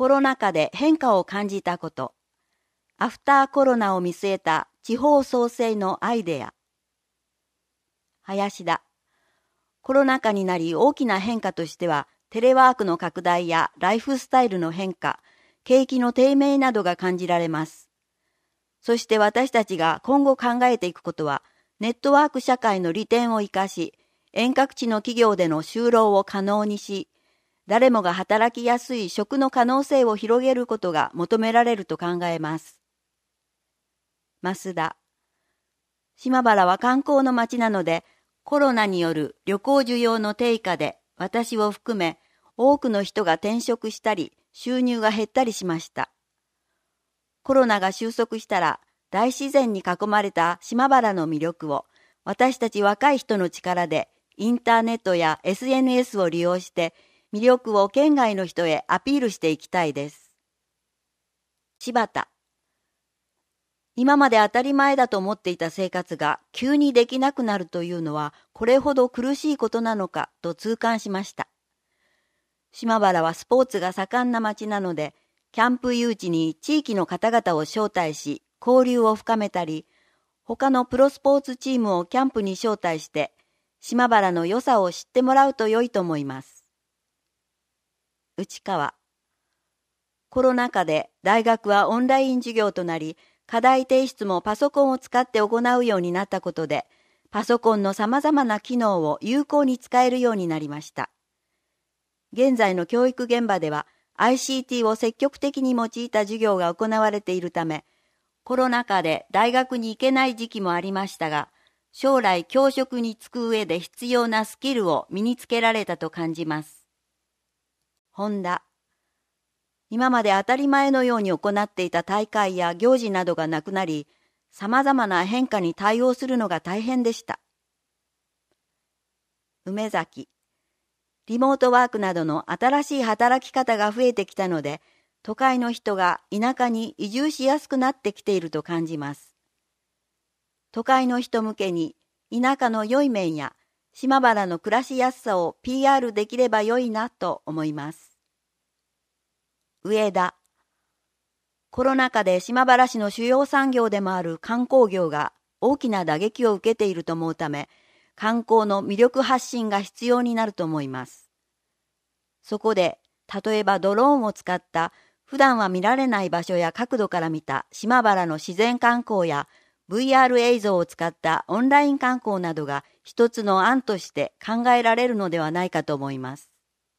コロナ禍で変化を感じたこと。アフターコロナを見据えた地方創生のアイデア。林田。コロナ禍になり大きな変化としては、テレワークの拡大やライフスタイルの変化、景気の低迷などが感じられます。そして私たちが今後考えていくことは、ネットワーク社会の利点を生かし、遠隔地の企業での就労を可能にし、誰もが働きやすい職の可能性を広げることが求められると考えます。増田。島原は観光の街なので、コロナによる旅行需要の低下で、私を含め多くの人が転職したり、収入が減ったりしました。コロナが収束したら、大自然に囲まれた島原の魅力を、私たち若い人の力で、インターネットや SNS を利用して、魅力を県外の人へアピールしていきたいです。柴田。今まで当たり前だと思っていた生活が急にできなくなるというのはこれほど苦しいことなのかと痛感しました。島原はスポーツが盛んな町なので、キャンプ誘致に地域の方々を招待し、交流を深めたり、他のプロスポーツチームをキャンプに招待して、島原の良さを知ってもらうと良いと思います。内川。コロナ禍で大学はオンライン授業となり、課題提出もパソコンを使って行うようになったことで、パソコンのさまざまな機能を有効に使えるようになりました。現在の教育現場では ICT を積極的に用いた授業が行われているため、コロナ禍で大学に行けない時期もありましたが、将来教職に就く上で必要なスキルを身につけられたと感じます。本田。今まで当たり前のように行っていた大会や行事などがなくなり、様々な変化に対応するのが大変でした。梅崎。リモートワークなどの新しい働き方が増えてきたので、都会の人が田舎に移住しやすくなってきていると感じます。都会の人向けに田舎の良い面や島原の暮らしやすさを PR できれば良いなと思います。上田。コロナ禍で島原市の主要産業でもある観光業が大きな打撃を受けていると思うため、観光の魅力発信が必要になると思います。そこで、例えばドローンを使った普段は見られない場所や角度から見た島原の自然観光や VR 映像を使ったオンライン観光などが一つの案として考えられるのではないかと思います。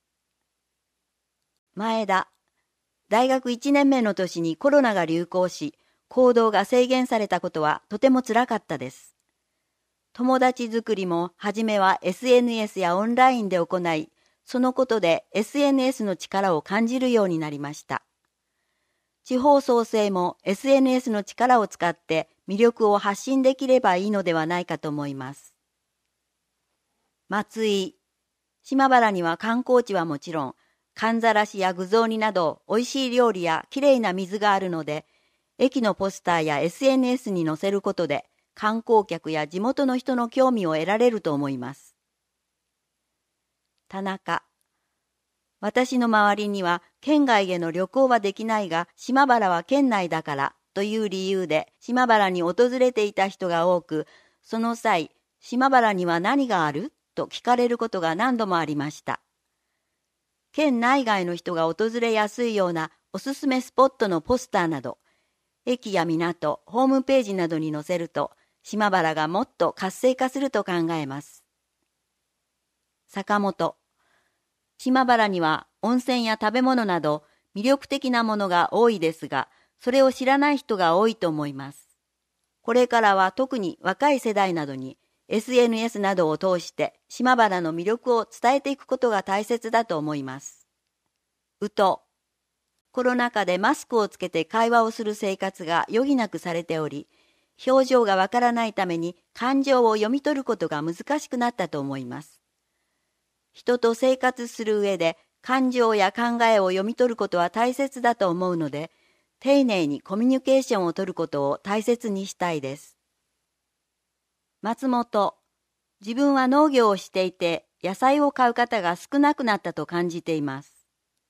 前田。大学1年目の年にコロナが流行し、行動が制限されたことはとてもつらかったです。友達作りも初めは SNS やオンラインで行い、そのことで SNS の力を感じるようになりました。地方創生も SNS の力を使って魅力を発信できればいいのではないかと思います。松井。島原には観光地はもちろん、かんざらしや具雑煮など美味しい料理やきれいな水があるので、駅のポスターや SNS に載せることで観光客や地元の人の興味を得られると思います。田中。私の周りには県外への旅行はできないが島原は県内だからという理由で島原に訪れていた人が多く、その際、島原には何があると聞かれることが何度もありました。県内外の人が訪れやすいようなおすすめスポットのポスターなど、駅や港、ホームページなどに載せると、島原がもっと活性化すると考えます。坂本。島原には温泉や食べ物など魅力的なものが多いですが、それを知らない人が多いと思います。これからは特に若い世代などに、SNS などを通して島原の魅力を伝えていくことが大切だと思います。宇都。コロナ禍でマスクをつけて会話をする生活が余儀なくされており、表情がわからないために感情を読み取ることが難しくなったと思います。人と生活する上で感情や考えを読み取ることは大切だと思うので、丁寧にコミュニケーションを取ることを大切にしたいです。松本。自分は農業をしていて野菜を買う方が少なくなったと感じています。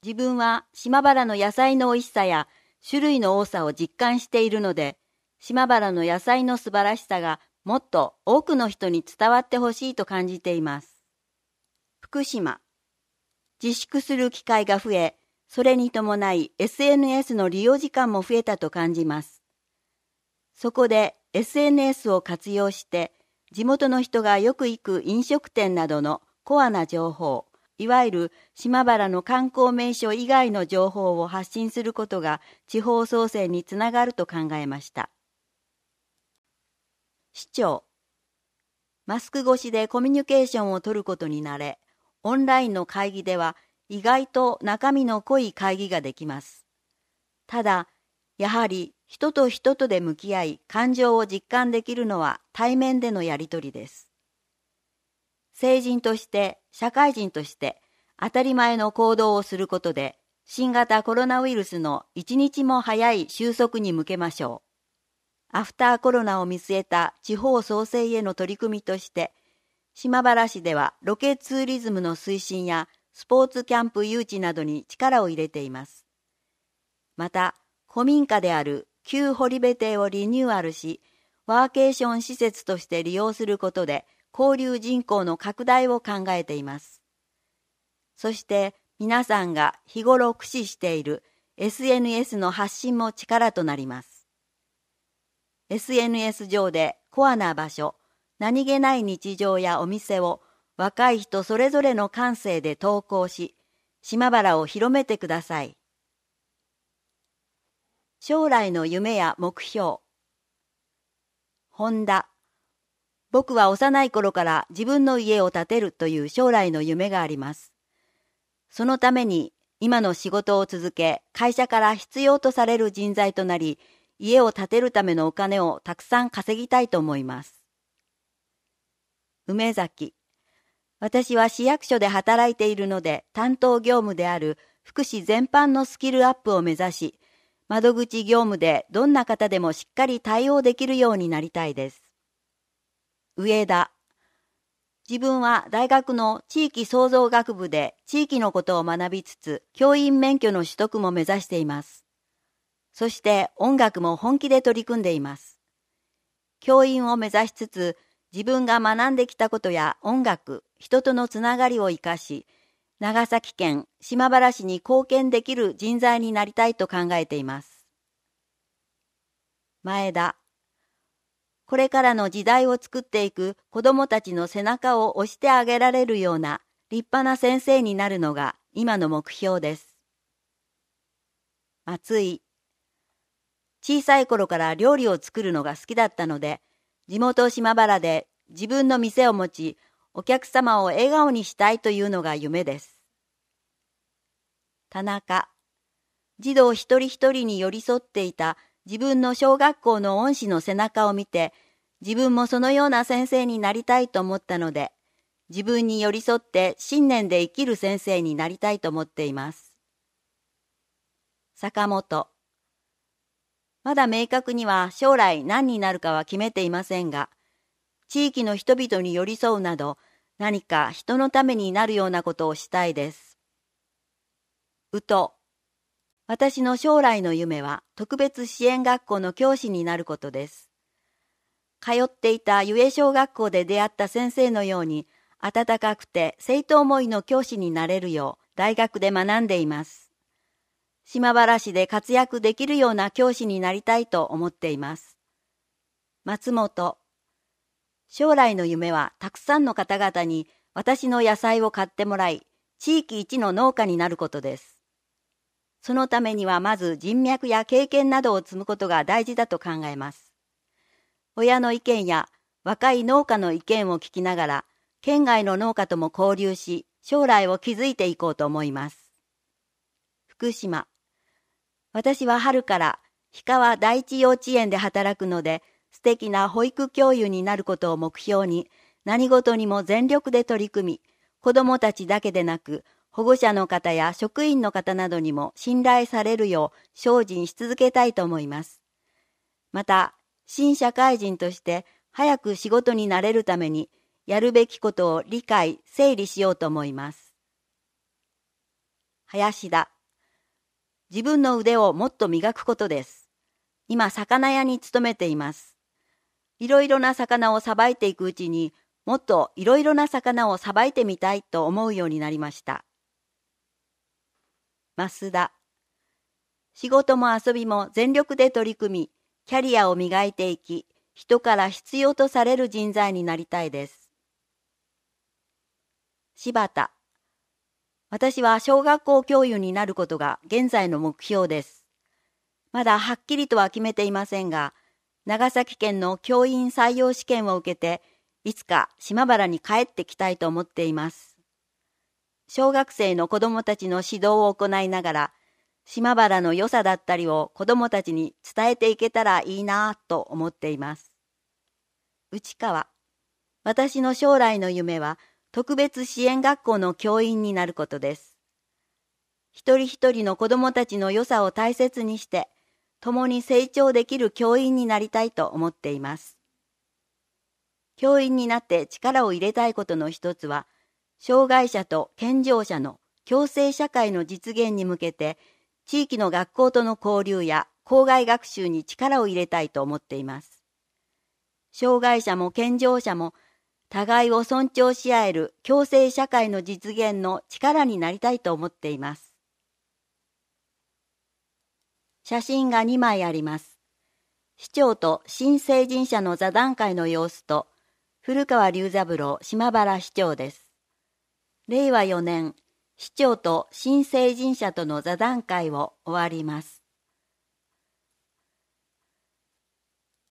自分は島原の野菜の美味しさや種類の多さを実感しているので、島原の野菜の素晴らしさがもっと多くの人に伝わってほしいと感じています。福島。自粛する機会が増え、それに伴い SNS の利用時間も増えたと感じます。そこで SNS を活用して、地元の人がよく行く飲食店などのコアな情報、いわゆる島原の観光名所以外の情報を発信することが地方創生につながると考えました。市長。マスク越しでコミュニケーションを取ることに慣れ、オンラインの会議では意外と中身の濃い会議ができます。ただ、やはり人と人とで向き合い、感情を実感できるのは対面でのやりとりです。成人として、社会人として、当たり前の行動をすることで、新型コロナウイルスの一日も早い収束に向けましょう。アフターコロナを見据えた地方創生への取り組みとして、島原市ではロケツーリズムの推進やスポーツキャンプ誘致などに力を入れています。また、古民家である旧堀部邸をリニューアルし、ワーケーション施設として利用することで交流人口の拡大を考えています。そして皆さんが日頃駆使している SNS の発信も力となります。SNS 上でコアな場所、何気ない日常やお店を若い人それぞれの感性で投稿し、島原を広めてください。将来の夢や目標。本田。僕は幼い頃から自分の家を建てるという将来の夢があります。そのために今の仕事を続け、会社から必要とされる人材となり、家を建てるためのお金をたくさん稼ぎたいと思います。梅崎。私は市役所で働いているので、担当業務である福祉全般のスキルアップを目指し、窓口業務でどんな方でもしっかり対応できるようになりたいです。上田。自分は大学の地域創造学部で地域のことを学びつつ、教員免許の取得も目指しています。そして音楽も本気で取り組んでいます。教員を目指しつつ、自分が学んできたことや音楽、人とのつながりを生かし、長崎県島原市に貢献できる人材になりたいと考えています。前田。これからの時代を作っていく子どもたちの背中を押してあげられるような立派な先生になるのが今の目標です。松井。小さい頃から料理を作るのが好きだったので、地元島原で自分の店を持ち、お客様を笑顔にしたいというのが夢です。田中。児童一人一人に寄り添っていた自分の小学校の恩師の背中を見て、自分もそのような先生になりたいと思ったので、自分に寄り添って信念で生きる先生になりたいと思っています。坂本。まだ明確には将来何になるかは決めていませんが、地域の人々に寄り添うなど、何か人のためになるようなことをしたいです。宇都。私の将来の夢は特別支援学校の教師になることです。通っていた由江小学校で出会った先生のように、温かくて生徒思いの教師になれるよう大学で学んでいます。島原市で活躍できるような教師になりたいと思っています。松本。将来の夢はたくさんの方々に私の野菜を買ってもらい、地域一の農家になることです。そのためにはまず人脈や経験などを積むことが大事だと考えます。親の意見や若い農家の意見を聞きながら、県外の農家とも交流し、将来を築いていこうと思います。福島。私は春から氷川第一幼稚園で働くので、素敵な保育教諭になることを目標に、何事にも全力で取り組み、子どもたちだけでなく、保護者の方や職員の方などにも信頼されるよう精進し続けたいと思います。また、新社会人として早く仕事になれるために、やるべきことを理解、整理しようと思います。 林田。自分の腕をもっと磨くことです。今、魚屋に勤めています。いろいろな魚をさばいていくうちに、もっといろいろな魚をさばいてみたいと思うようになりました。増田。仕事も遊びも全力で取り組み、キャリアを磨いていき、人から必要とされる人材になりたいです。柴田。私は小学校教諭になることが現在の目標です。まだはっきりとは決めていませんが、長崎県の教員採用試験を受けて、いつか島原に帰ってきたいと思っています。小学生の子どもたちの指導を行いながら、島原の良さだったりを子どもたちに伝えていけたらいいなぁと思っています。内川。私の将来の夢は特別支援学校の教員になることです。一人一人の子どもたちの良さを大切にして、共に成長できる教員になりたいと思っています。教員になって力を入れたいことの一つは、障害者と健常者の共生社会の実現に向けて、地域の学校との交流や校外学習に力を入れたいと思っています。障害者も健常者も互いを尊重し合える共生社会の実現の力になりたいと思っています。写真が2枚あります。市長と新成人者の座談会の様子と、古川龍三郎島原市長です。令和4年、市長と新成人者との座談会を終わります。